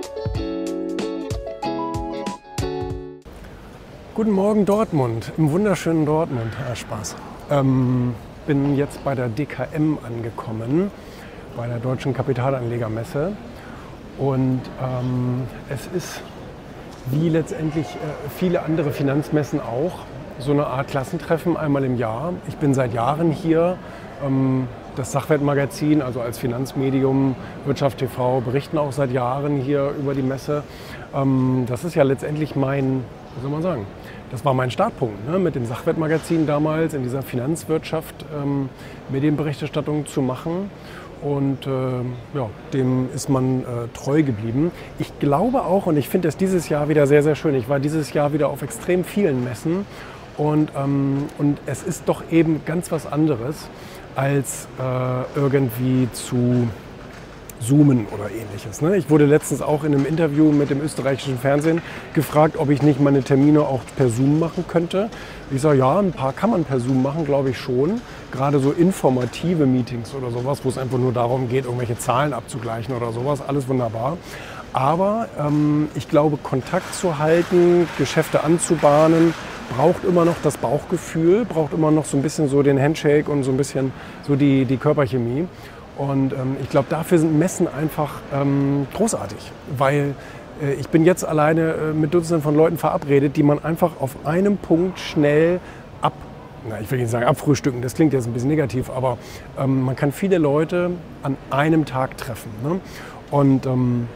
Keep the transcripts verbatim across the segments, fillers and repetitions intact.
Guten Morgen Dortmund, im wunderschönen Dortmund. Ah, Spaß. Ähm, bin jetzt bei der D K M angekommen, bei der Deutschen Kapitalanlegermesse. Und ähm, es ist wie letztendlich äh, viele andere Finanzmessen auch so eine Art Klassentreffen einmal im Jahr. Ich bin seit Jahren hier. Ähm, das Sachwertmagazin, also als Finanzmedium, Wirtschaft T V, berichten auch seit Jahren hier über die Messe. Ähm, das ist ja letztendlich mein, wie soll man sagen, das war mein Startpunkt, ne, mit dem Sachwertmagazin damals in dieser Finanzwirtschaft ähm, Medienberichterstattung zu machen. Und äh, ja, dem ist man äh, treu geblieben. Ich glaube auch, und ich finde es dieses Jahr wieder sehr, sehr schön, ich war dieses Jahr wieder auf extrem vielen Messen und, ähm, und es ist doch eben ganz was anderes, als äh, irgendwie zu zoomen oder ähnliches. Ne? Ich wurde letztens auch in einem Interview mit dem österreichischen Fernsehen gefragt, ob ich nicht meine Termine auch per Zoom machen könnte. Ich sage, ja, ein paar kann man per Zoom machen, glaube ich schon. Gerade so informative Meetings oder sowas, wo es einfach nur darum geht, irgendwelche Zahlen abzugleichen oder sowas, alles wunderbar. Aber ähm, ich glaube, Kontakt zu halten, Geschäfte anzubahnen, braucht immer noch das Bauchgefühl, braucht immer noch so ein bisschen so den Handshake und so ein bisschen so die, die Körperchemie. Und ähm, ich glaube, dafür sind Messen einfach ähm, großartig, weil äh, ich bin jetzt alleine äh, mit Dutzenden von Leuten verabredet, die man einfach auf einem Punkt schnell ab, na, ich will nicht sagen abfrühstücken, das klingt jetzt ein bisschen negativ, aber ähm, man kann viele Leute an einem Tag treffen. Ne? Und ähm,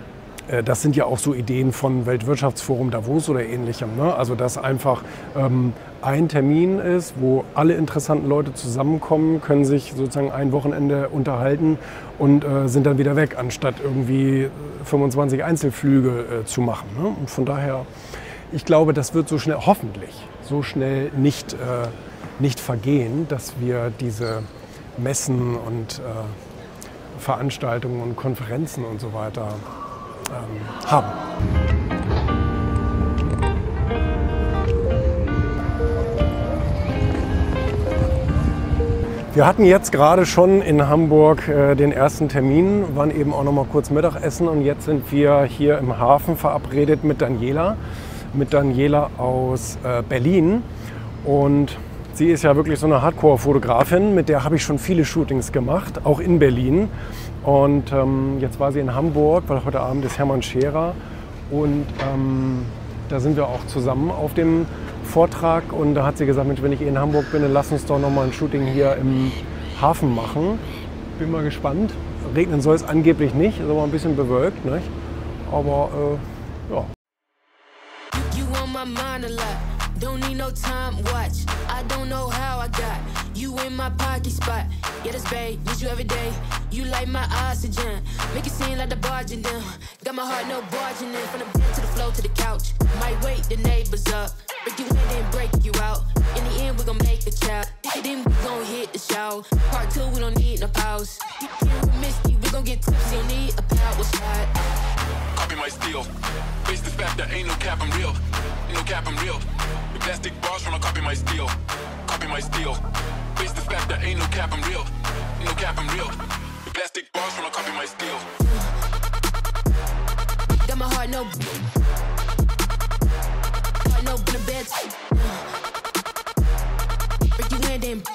das sind ja auch so Ideen von Weltwirtschaftsforum Davos oder Ähnlichem. Ne? Also dass einfach ähm, ein Termin ist, wo alle interessanten Leute zusammenkommen, können sich sozusagen ein Wochenende unterhalten und äh, sind dann wieder weg, anstatt irgendwie fünfundzwanzig Einzelflüge äh, zu machen. Ne? Und von daher, ich glaube, das wird so schnell, hoffentlich, so schnell nicht, äh, nicht vergehen, dass wir diese Messen und äh, Veranstaltungen und Konferenzen und so weiter Ähm, haben. Wir hatten jetzt gerade schon in Hamburg äh, den ersten Termin, waren eben auch noch mal kurz Mittagessen und jetzt sind wir hier im Hafen verabredet mit Daniela, mit Daniela aus äh, Berlin und sie ist ja wirklich so eine Hardcore-Fotografin, mit der habe ich schon viele Shootings gemacht, auch in Berlin. Und ähm, jetzt war sie in Hamburg, weil heute Abend ist Hermann Scherer. Und ähm, da sind wir auch zusammen auf dem Vortrag. Und da hat sie gesagt, Mensch, wenn ich eh in Hamburg bin, dann lass uns doch noch mal ein Shooting hier im Hafen machen. Bin mal gespannt. Regnen soll es angeblich nicht, ist aber ein bisschen bewölkt. Nicht? Aber äh, ja. Don't need no time watch. I don't know how I got you in my pocket spot. Yeah, that's babe, need you every day. You like my oxygen. Make it seem like the barging down. Got my heart no barging in. From the bed to the floor to the couch. Might wake the neighbors up. Break you in and break you out. In the end, we gon' make a child. Then we gon' hit the show. Part two, we don't need no pause. You can't miss me, we gon' get tipsy. Don't need a power shot. Copy my steel. Face the fact that ain't no cap, I'm real. Ain't no cap, I'm real. The plastic bars tryna copy my steel. Copy my steel. Face the fact that ain't no cap, I'm real. Ain't no cap, I'm real. The plastic bars tryna copy my steel. Got my heart no. Heart no in the bed. Break you in then.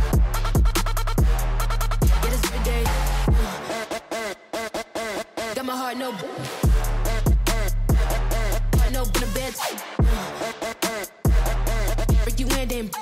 Yeah, this every day. Got my heart no. Heart no in the bed. Break you in then.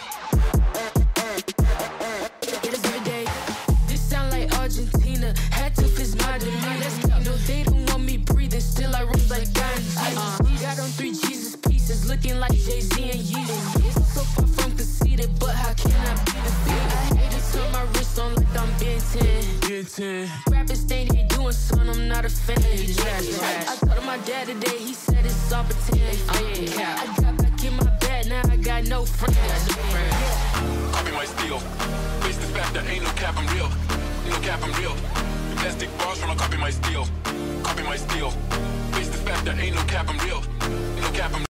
Yeah, this every day. This sound like Argentina. Had to fist my demeanor. No, they don't want me breathing. Still I rose like Gandhi. Uh, got on three Jesus pieces, looking like Jay-Z and Yeezy. So far from conceited, but how can I be defeated? I hate to turn my wrist on like I'm Ben ten. Rappers think they doing something, I'm not a fan. Trash, trash. I told my dad today, he said it's all pretend. I got back in my bed, now I got no friends. Copy my steel. Face the fact that ain't no cap, I'm real. Ain't no cap, I'm real. The plastic bars tryna copy my steel. Copy my steel. Face the fact that ain't no cap, I'm real. Ain't no cap, I'm